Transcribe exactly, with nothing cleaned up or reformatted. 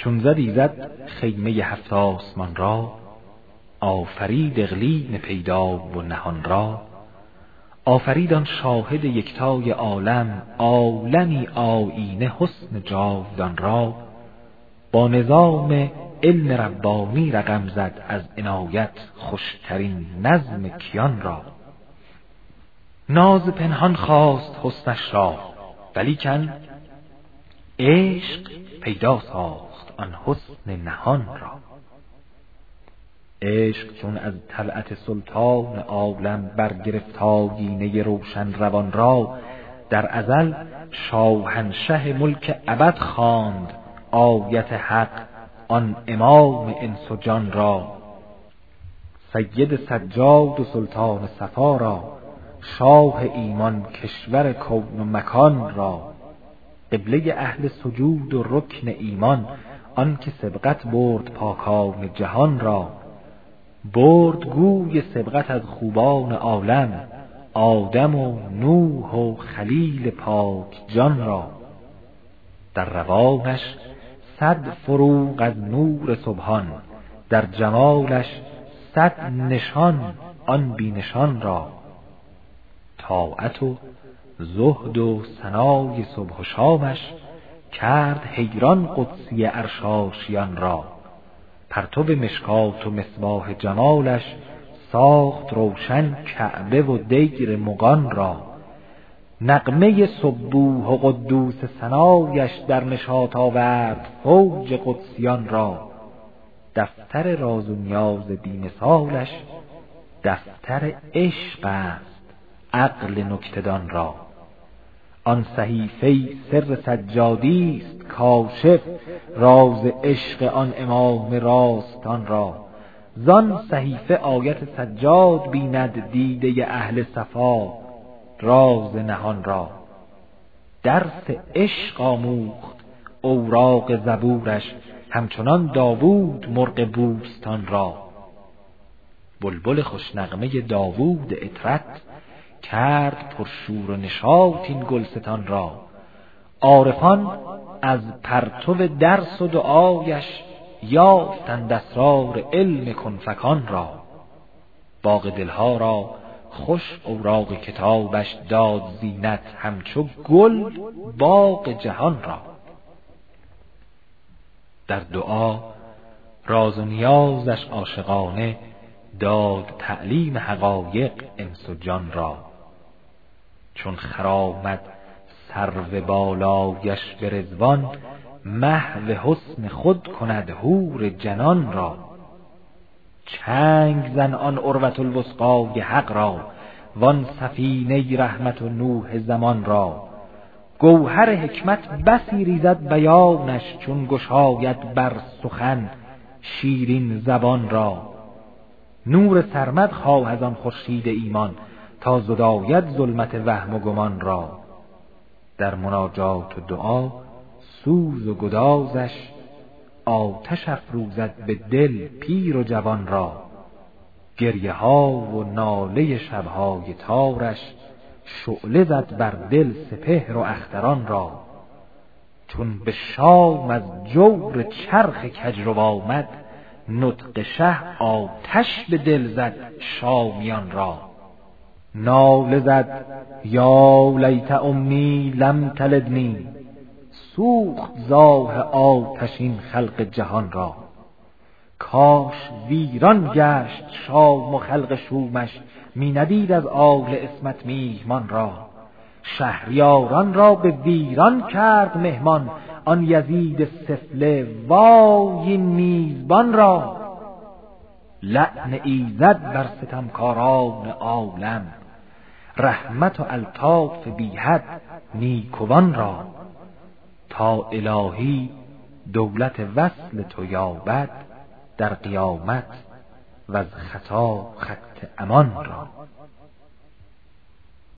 چون زد ایزد خیمه هفت آسمان را، آفرید اقلیم پیدا و نهان را. آفرید آن شاهد یکتای عالم، عالمی آیینه حسن جاودان را. با نظام علم ربانی رقم زد از عنایت، خوشترین نظم کیان را. ناز پنهان خواست حسنش را، ولیکن عشق پیدا ساخت آن حسن نهان را. عشق چون از طلعت سلطان عالم برگرفت آیینه روشن روان را، در ازل شاهنشه ملک ابد خواند آیت حق آن امام انس و جان را. سید سجاد و سلطان صفا را، شاه ایمان کشور کون و مکان را. قبله اهل سجود و رکن ایمان، آن که سبقت برد پاکان جهان را. برد گوی سبقت از خوبان عالم، آدم و نوح و خلیل پاک جان را. در روانش صد فروغ از نور سبحان، در جمالش صد نشان آن بی نشان را. طاعت و زهد و ثنای صبح و شامش، کرد حیران قدسی ارشاشیان را. پرتو مشکات و مصباح جمالش، ساخت روشن کعبه و دیر مغان را. نغمه سبوح و قدوس ثنایش، در نشاط آورد فوج قدسیان را. دفتر راز و نیاز بی مثالش، دفتر عشق است عقل نکته‌دان را. آن صحیفه سر سجادی است کاشف، راز عشق آن امام راستان را. زان صحیفه آیت سجاد بیند دیده اهل صفا راز نهان را. درس عشق آموخت اوراق زبورش، همچنان داوود مرغ بوستان را. بلبل خوشنغمه داوود عطرت، کرد پرشور و نشاط این گلستان را. عارفان از پرتو درس و دعایش، یافتند اسرار علم کنفکان را. باغ دلها را خوش اوراق کتابش، داد زینت همچو گل باغ جهان را. در دعا راز و نیازش عاشقانه، داد تعلیم حقایق انس و جان را. چون خرامد سرو بالایش به رضوان، محو حسن خود کند حور جنان را. چنگ زن آن عروة الوثقی حق را، وان سفینه رحمت و نوح زمان را. گوهر حکمت بسی ریزد بیانش، چون گشاید بر سخن شیرین زبان را. نور سرمد خواه از آن خورشید ایمان، تا زداید ظلمت وهم و گمان را. در مناجات و دعا سوز و گدازش، آتش افروزد به دل پیر و جوان را. گریه ها و ناله شبهای تارش، شعله زد بر دل سپهر و اختران را. چون به شام از جور چرخ کجرو آمد، نطق شه آتش به دل زد شامیان را. ناله زد یا لیت امی لم تلدنی، سوخت زآه آتشین خلق جهان را. کاش ویران گشت شام و خلق شومش، می ندید از آل عصمت میهمان را. شهریاران را به ویران کرد مهمان، آن یزید سفله وای این میزبان را. لعن ایزد بر ستمکاران عالم، رحمت و الطاف بی حد نیکوان را. تا الهی دولت وصل تو یابد، در قیامت و از خطا خط امان را.